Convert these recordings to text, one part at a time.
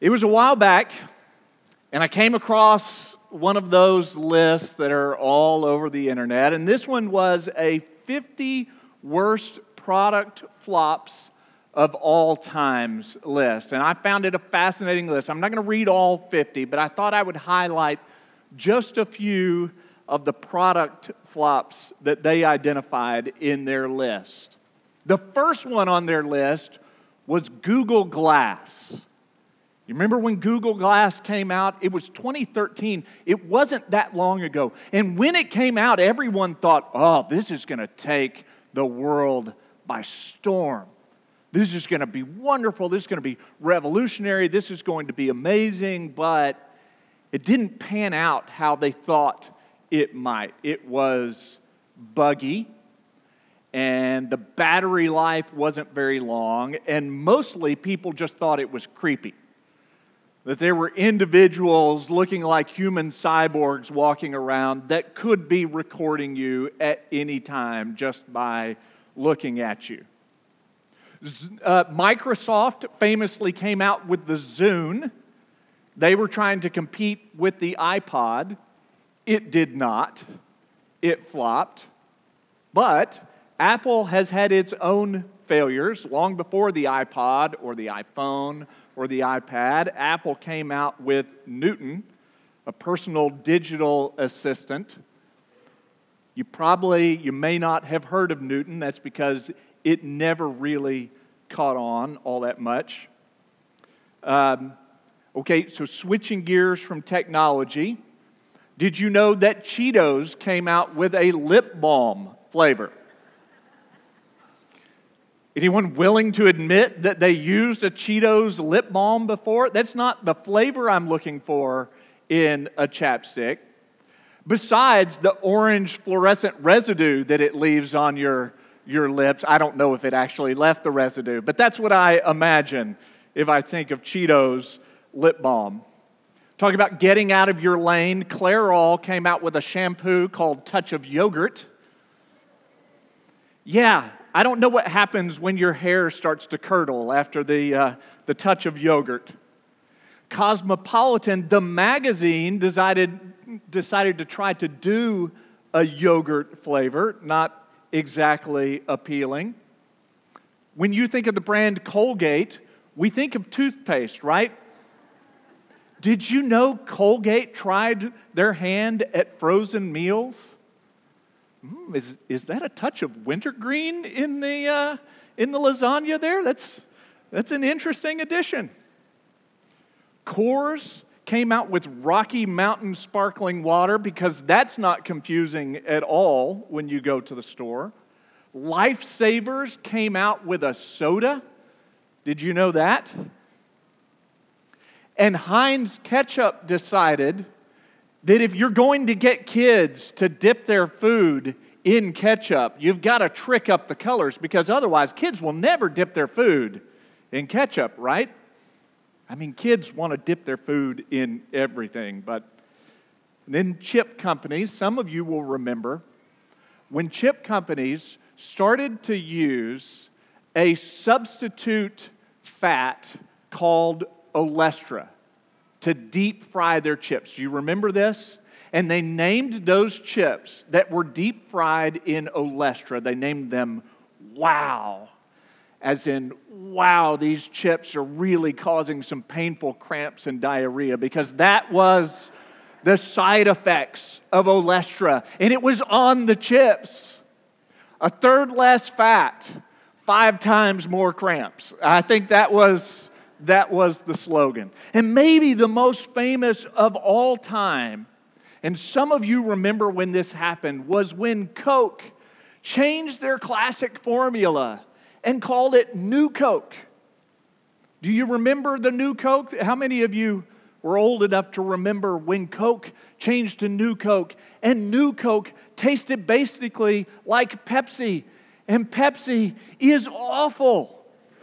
It was a while back, and I came across one of those lists that are all over the internet, and this one was a 50 worst product flops of all times list. And I found it a fascinating list. I'm not going to read all 50, but I thought I would highlight just a few of the product flops that they identified in their list. The first one on their list was Google Glass. You remember when Google Glass came out? It was 2013. It wasn't that long ago. And when it came out, everyone thought, oh, this is going to take the world by storm. This is going to be wonderful. This is going to be revolutionary. This is going to be amazing. But it didn't pan out how they thought it might. It was buggy, and the battery life wasn't very long, and mostly people just thought it was creepy. That there were individuals looking like human cyborgs walking around that could be recording you at any time just by looking at you. Microsoft famously came out with the Zune. They were trying to compete with the iPod. It did not. It flopped. But Apple has had its own failures. Long before the iPod or the iPhone or the iPad, Apple came out with Newton, a personal digital assistant. You may not have heard of Newton. That's because it never really caught on all that much. Okay, so switching gears from technology, did you know that Cheetos came out with a lip balm flavor? Anyone willing to admit that they used a Cheetos lip balm before? That's not the flavor I'm looking for in a chapstick. Besides the orange fluorescent residue that it leaves on your lips, I don't know if it actually left the residue, but that's what I imagine if I think of Cheetos lip balm. Talking about getting out of your lane, Clairol came out with a shampoo called Touch of Yogurt. Yeah, I don't know what happens when your hair starts to curdle after the touch of yogurt. Cosmopolitan, the magazine, decided to try to do a yogurt flavor, not exactly appealing. When you think of the brand Colgate, we think of toothpaste, right? Did you know Colgate tried their hand at frozen meals? Is that a touch of wintergreen in the lasagna there? That's an interesting addition. Coors came out with Rocky Mountain sparkling water because that's not confusing at all when you go to the store. Lifesavers came out with a soda. Did you know that? And Heinz Ketchup decided that if you're going to get kids to dip their food in ketchup, you've got to trick up the colors because otherwise kids will never dip their food in ketchup, right? I mean, kids want to dip their food in everything, but then chip companies, some of you will remember, when chip companies started to use a substitute fat called Olestra to deep fry their chips. Do you remember this? And they named those chips that were deep fried in Olestra, they named them Wow. As in, wow, these chips are really causing some painful cramps and diarrhea because that was the side effects of Olestra. And it was on the chips. A third less fat, 5 times more cramps. I think that was the slogan. And maybe the most famous of all time, and some of you remember when this happened, was when Coke changed their classic formula and called it New Coke. Do you remember the New Coke? How many of you were old enough to remember when Coke changed to New Coke? And New Coke tasted basically like Pepsi. And Pepsi is awful.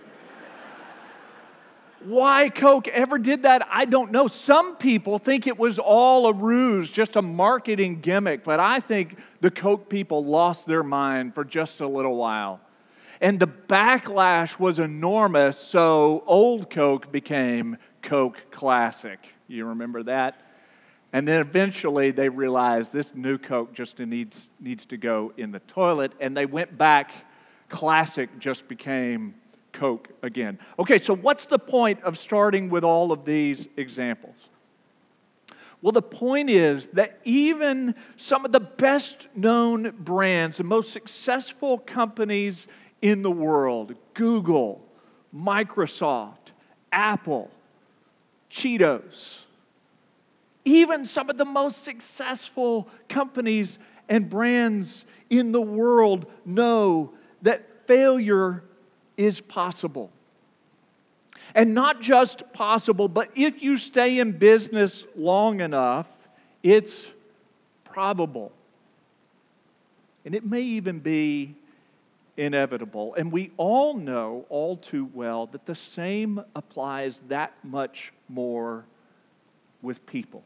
Why Coke ever did that, I don't know. Some people think it was all a ruse, just a marketing gimmick, but I think the Coke people lost their mind for just a little while. And the backlash was enormous, so old Coke became Coke Classic. You remember that? And then eventually they realized this new Coke just needs to go in the toilet, and they went back. Classic just became Coke again. Okay, so what's the point of starting with all of these examples? Well, the point is that even some of the best known brands, the most successful companies in the world, Google, Microsoft, Apple, Cheetos, even some of the most successful companies and brands in the world know that failure is possible. And not just possible, but if you stay in business long enough, it's probable. And it may even be inevitable. And we all know all too well that the same applies that much more with people.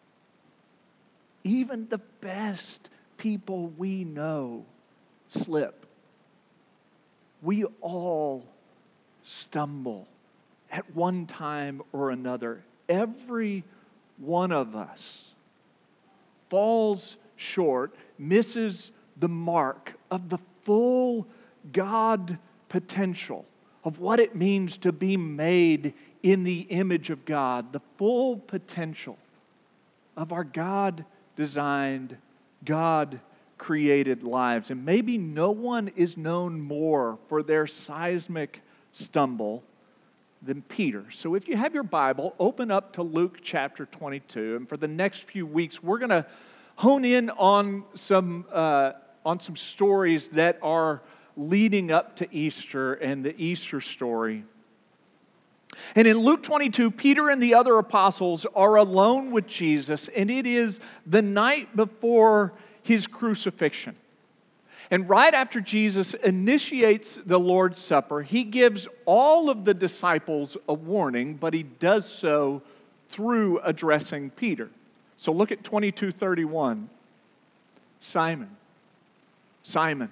Even the best people we know slip. We all stumble at one time or another. Every one of us falls short, misses the mark of the full God potential of what it means to be made in the image of God, the full potential of our God-designed, God-created lives. And maybe no one is known more for their seismic stumble than Peter. So if you have your Bible, open up to Luke chapter 22. And for the next few weeks, we're going to hone in on some stories that are leading up to Easter and the Easter story. And in Luke 22, Peter and the other apostles are alone with Jesus, and it is the night before his crucifixion. And right after Jesus initiates the Lord's Supper, he gives all of the disciples a warning, but he does so through addressing Peter. So look at 22:31. Simon, Simon,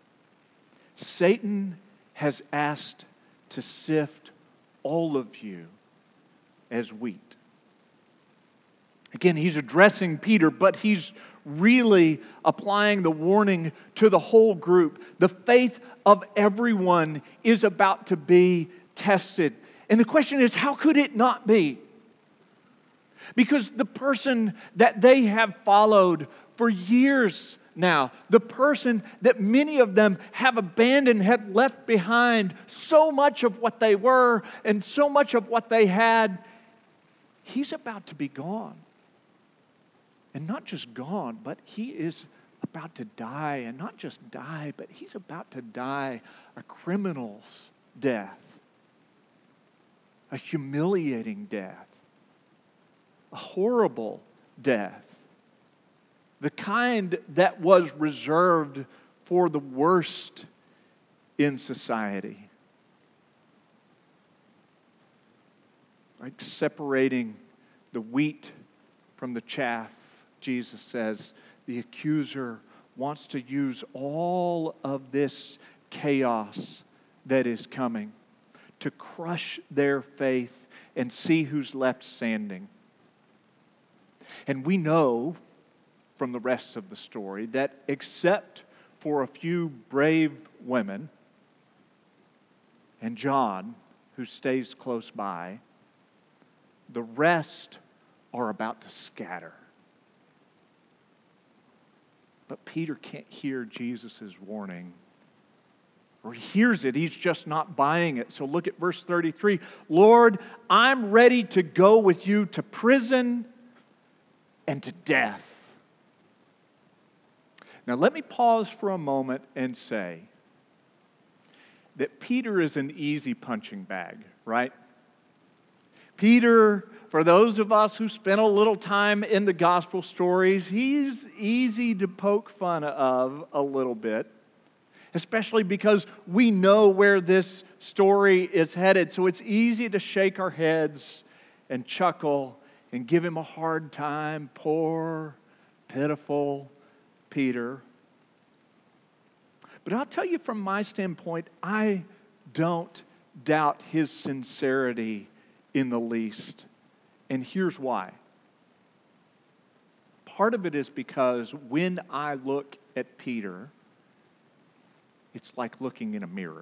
Satan has asked to sift all of you as wheat. Again, he's addressing Peter, but he's really applying the warning to the whole group. The faith of everyone is about to be tested. And the question is, how could it not be? Because the person that they have followed for years now, the person that many of them have abandoned, had left behind so much of what they were and so much of what they had, he's about to be gone. And not just gone, but he is about to die. And not just die, but he's about to die a criminal's death. A humiliating death. A horrible death. The kind that was reserved for the worst in society. Like separating the wheat from the chaff. Jesus says the accuser wants to use all of this chaos that is coming to crush their faith and see who's left standing. And we know from the rest of the story that except for a few brave women and John, who stays close by, the rest are about to scatter. But Peter can't hear Jesus' warning. Or he hears it, he's just not buying it. So look at verse 33. Lord, I'm ready to go with you to prison and to death. Now let me pause for a moment and say that Peter is an easy punching bag, right? Peter, for those of us who spent a little time in the gospel stories, he's easy to poke fun of a little bit, especially because we know where this story is headed. So it's easy to shake our heads and chuckle and give him a hard time. Poor, pitiful Peter. But I'll tell you from my standpoint, I don't doubt his sincerity in the least. And here's why. Part of it is because when I look at Peter, it's like looking in a mirror.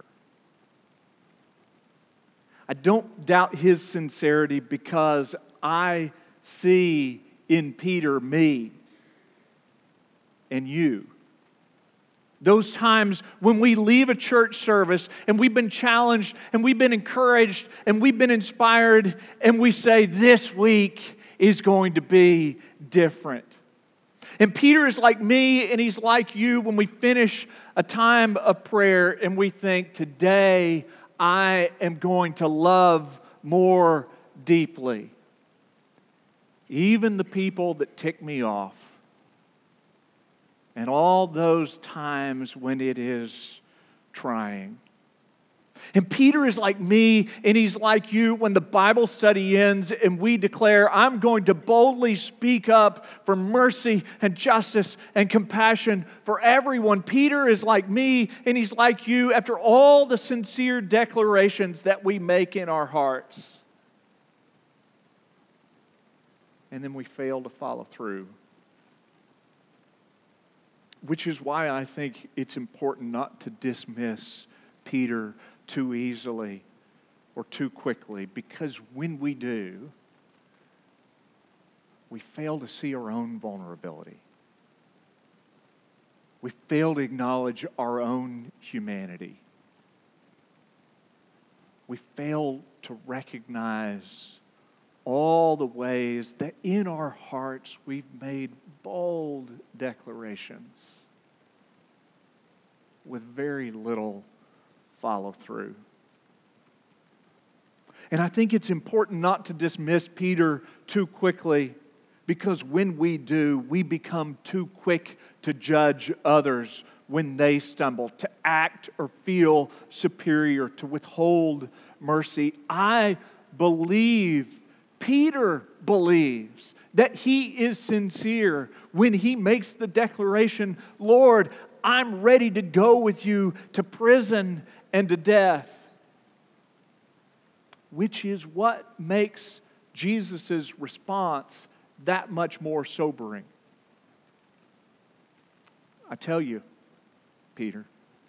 I don't doubt his sincerity because I see in Peter me and you. Those times when we leave a church service and we've been challenged and we've been encouraged and we've been inspired and we say, this week is going to be different. And Peter is like me and he's like you when we finish a time of prayer and we think, today I am going to love more deeply. Even the people that tick me off. And all those times when it is trying. And Peter is like me and he's like you when the Bible study ends and we declare, I'm going to boldly speak up for mercy and justice and compassion for everyone. Peter is like me and he's like you after all the sincere declarations that we make in our hearts. And then we fail to follow through. Which is why I think it's important not to dismiss Peter too easily or too quickly. Because when we do, we fail to see our own vulnerability. We fail to acknowledge our own humanity. We fail to recognize all the ways that in our hearts we've made bold declarations with very little follow-through. And I think it's important not to dismiss Peter too quickly, because when we do, we become too quick to judge others when they stumble, to act or feel superior, to withhold mercy. I believe Peter believes that he is sincere when he makes the declaration, Lord, I'm ready to go with you to prison and to death. Which is what makes Jesus' response that much more sobering. I tell you, Peter,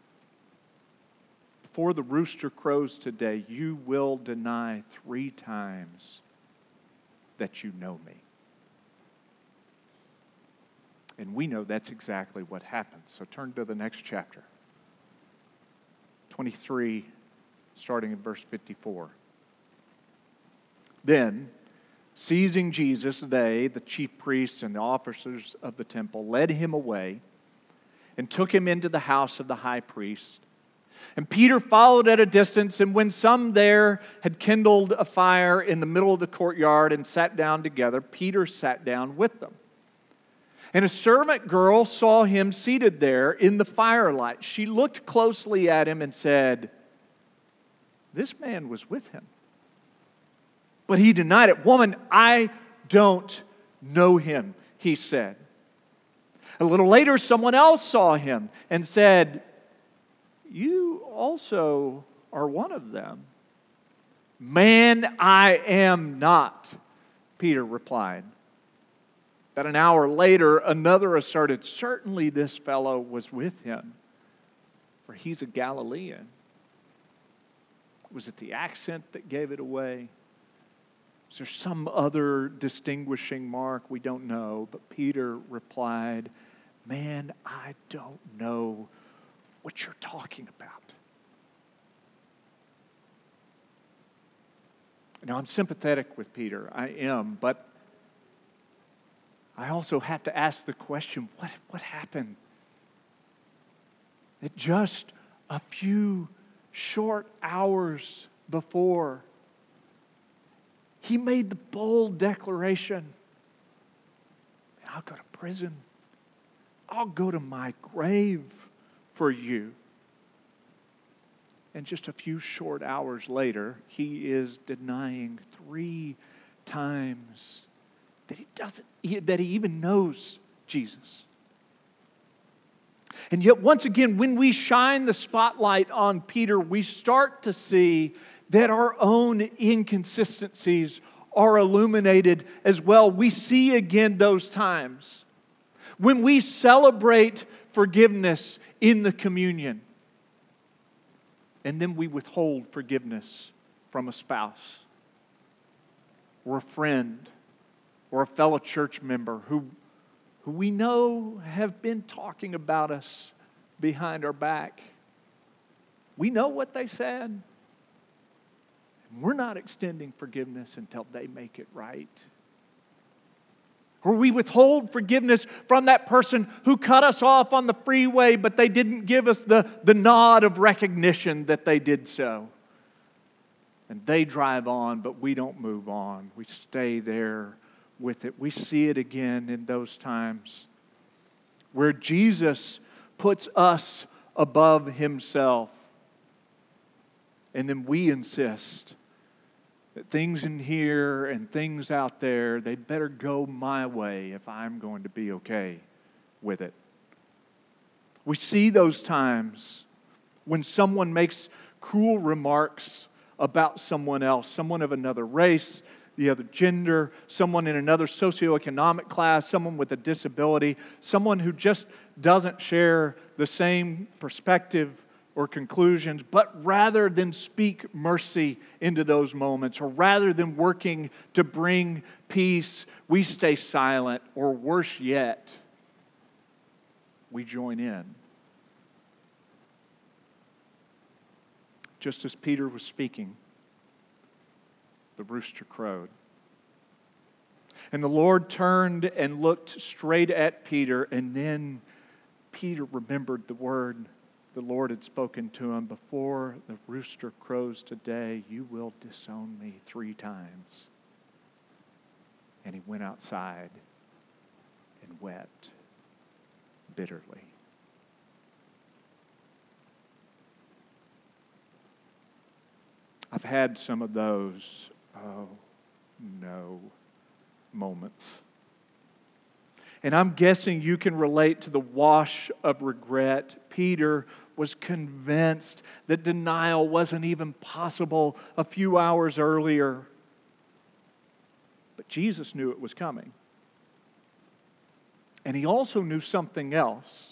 before the rooster crows today, you will deny 3 times that you know me. And we know that's exactly what happened. So turn to the next chapter. 23, starting in verse 54. Then, seizing Jesus, they, the chief priests and the officers of the temple, led him away and took him into the house of the high priest. And Peter followed at a distance, and when some there had kindled a fire in the middle of the courtyard and sat down together, Peter sat down with them. And a servant girl saw him seated there in the firelight. She looked closely at him and said, "This man was with him." But he denied it. "Woman, I don't know him," he said. A little later, someone else saw him and said, "You also are one of them." "Man, I am not," Peter replied. About an hour later, another asserted, "Certainly this fellow was with him, for he's a Galilean." Was it the accent that gave it away? Is there some other distinguishing mark? We don't know. But Peter replied, "Man, I don't know what you're talking about." Now, I'm sympathetic with Peter. I am. But I also have to ask the question, what happened? That just a few short hours before, he made the bold declaration, "I'll go to prison. I'll go to my grave for you." And just a few short hours later, he is denying 3 times that he even knows Jesus. And yet, once again, when we shine the spotlight on Peter, we start to see that our own inconsistencies are illuminated as well. We see again those times when we celebrate forgiveness in the communion, and then we withhold forgiveness from a spouse or a friend or a fellow church member who we know have been talking about us behind our back. We know what they said. And we're not extending forgiveness until they make it right. Or we withhold forgiveness from that person who cut us off on the freeway, but they didn't give us the nod of recognition that they did so. And they drive on, but we don't move on. We stay there with it. We see it again in those times where Jesus puts us above Himself. And then we insist that things in here and things out there, they better go my way if I'm going to be okay with it. We see those times when someone makes cruel remarks about someone else, someone of another race, the other gender, someone in another socioeconomic class, someone with a disability, someone who just doesn't share the same perspective or conclusions, but rather than speak mercy into those moments, or rather than working to bring peace, we stay silent, or worse yet, we join in. Just as Peter was speaking, the rooster crowed. And the Lord turned and looked straight at Peter, and then Peter remembered the word the Lord had spoken to him: before the rooster crows today, you will disown me 3 times. And he went outside and wept bitterly. I've had some of those, oh no, moments. And I'm guessing you can relate to the wash of regret. Peter was convinced that denial wasn't even possible a few hours earlier. But Jesus knew it was coming. And He also knew something else.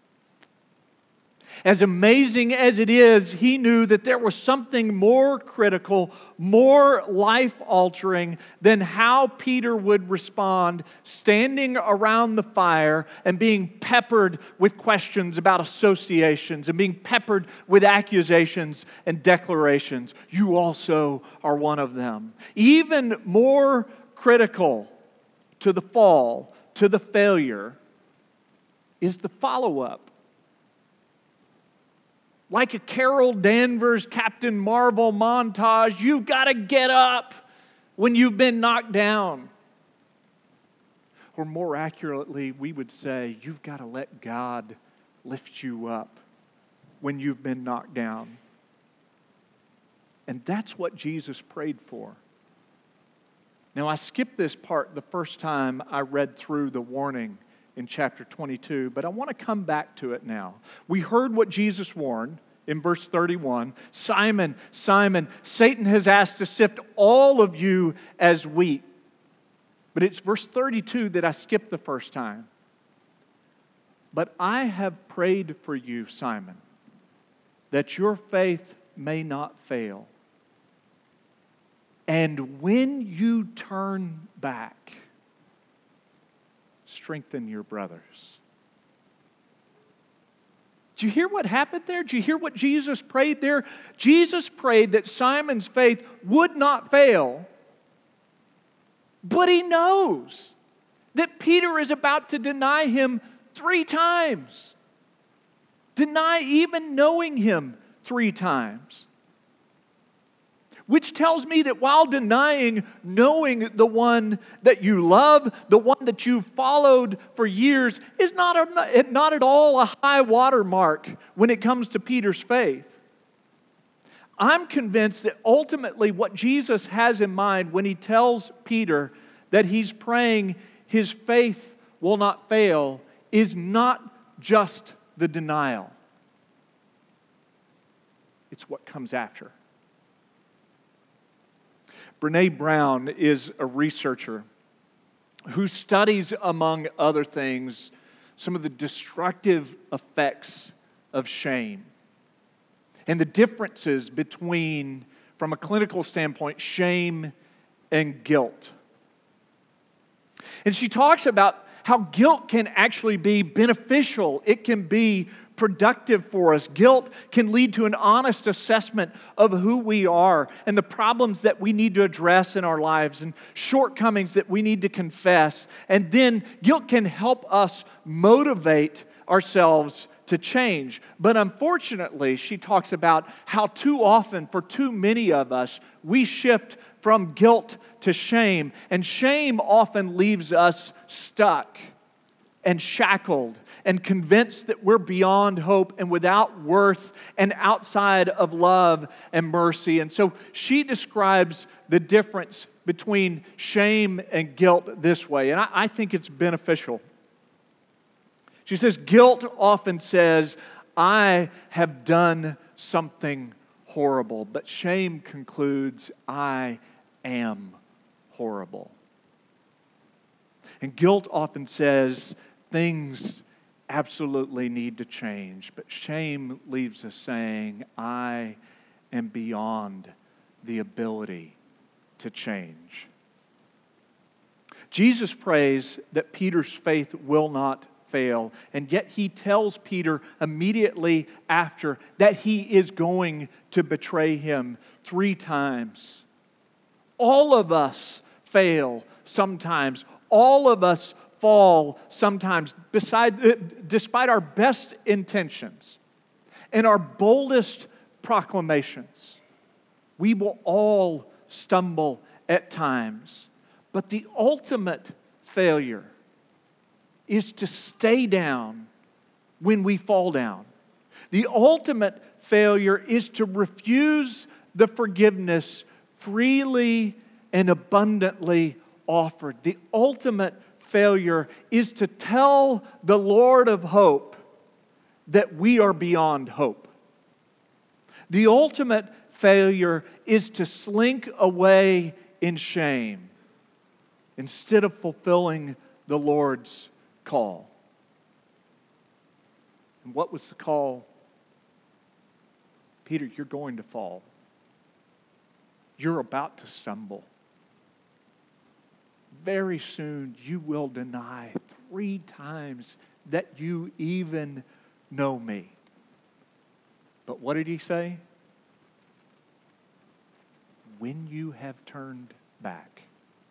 As amazing as it is, He knew that there was something more critical, more life-altering than how Peter would respond standing around the fire and being peppered with questions about associations and being peppered with accusations and declarations. You also are one of them. Even more critical to the fall, to the failure, is the follow-up. Like a Carol Danvers, Captain Marvel montage, you've got to get up when you've been knocked down. Or more accurately, we would say, you've got to let God lift you up when you've been knocked down. And that's what Jesus prayed for. Now, I skipped this part the first time I read through the warning in chapter 22, but I want to come back to it now. We heard what Jesus warned in verse 31. Simon, Simon, Satan has asked to sift all of you as wheat. But it's verse 32 that I skipped the first time. But I have prayed for you, Simon, that your faith may not fail. And when you turn back, strengthen your brothers. Did you hear what happened there? Did you hear what Jesus prayed there? Jesus prayed that Simon's faith would not fail. But he knows that Peter is about to deny him 3 times. Deny even knowing him 3 times. Which tells me that while denying knowing the one that you love, the one that you've followed for years, is not at all a high watermark when it comes to Peter's faith. I'm convinced that ultimately what Jesus has in mind when He tells Peter that He's praying his faith will not fail is not just the denial. It's what comes after. Brene Brown is a researcher who studies, among other things, some of the destructive effects of shame and the differences between, from a clinical standpoint, shame and guilt. And she talks about how guilt can actually be beneficial. It can be productive for us. Guilt can lead to an honest assessment of who we are and the problems that we need to address in our lives and shortcomings that we need to confess. And then guilt can help us motivate ourselves to change. But unfortunately, she talks about how too often, for too many of us, we shift from guilt to shame. And shame often leaves us stuck and shackled and convinced that we're beyond hope and without worth and outside of love and mercy. And so she describes the difference between shame and guilt this way, and I think it's beneficial. She says, guilt often says, I have done something horrible, but shame concludes, I am horrible. And guilt often says, things absolutely need to change, but shame leaves us saying, I am beyond the ability to change. Jesus prays that Peter's faith will not fail, and yet he tells Peter immediately after that he is going to betray him 3 times. All of us fail sometimes. All of us fall sometimes, despite our best intentions and our boldest proclamations. We will all stumble at times. But the ultimate failure is to stay down when we fall down. The ultimate failure is to refuse the forgiveness freely and abundantly offered. The ultimate failure is to tell the Lord of hope that we are beyond hope. The ultimate failure is to slink away in shame instead of fulfilling the Lord's call. And what was the call? Peter, you're going to fall. You're about to stumble. Very soon you will deny 3 times that you even know me. But what did he say? When you have turned back,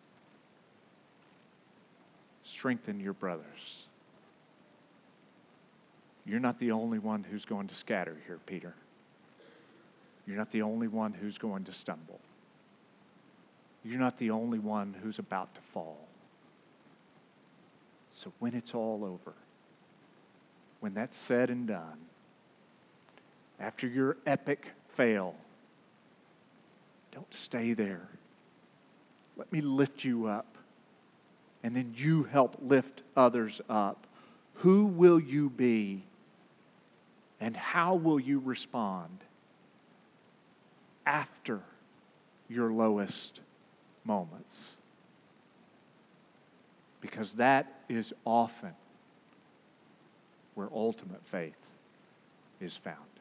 strengthen your brothers. You're not the only one who's going to scatter here, Peter. You're not the only one who's going to stumble. You're not the only one who's about to fall. So when it's all over, when that's said and done, after your epic fail, don't stay there. Let me lift you up. And then you help lift others up. Who will you be? And how will you respond after your lowest moments? Because that is often where ultimate faith is found.